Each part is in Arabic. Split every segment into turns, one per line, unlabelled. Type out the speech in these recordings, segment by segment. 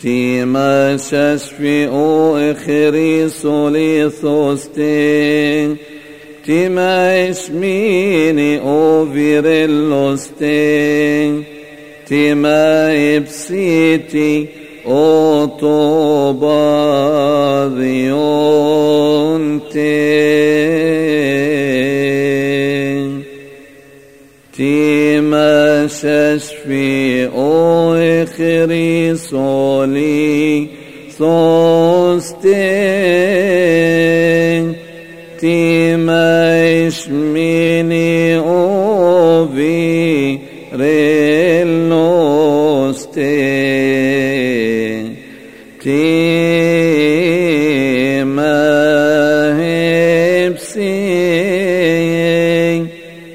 تيما ششفي او اخريسو ليثوستي تيما اشميني او فيريلوستي تيما ابسيتي او طوبا ذيونتي تيما ششفي او اخريسو ليثوستي تيما اشميني او فيريلوستي تيما هبسي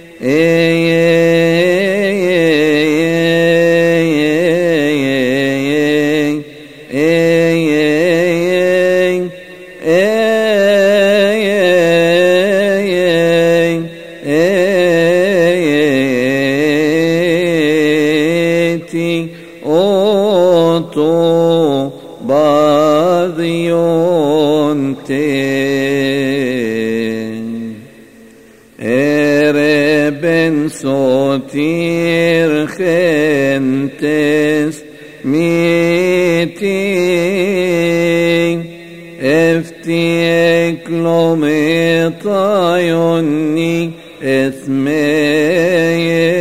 اوتو باذيونتي اربن صوتير خنتس ميتي افتيك لوميطايوني اثمي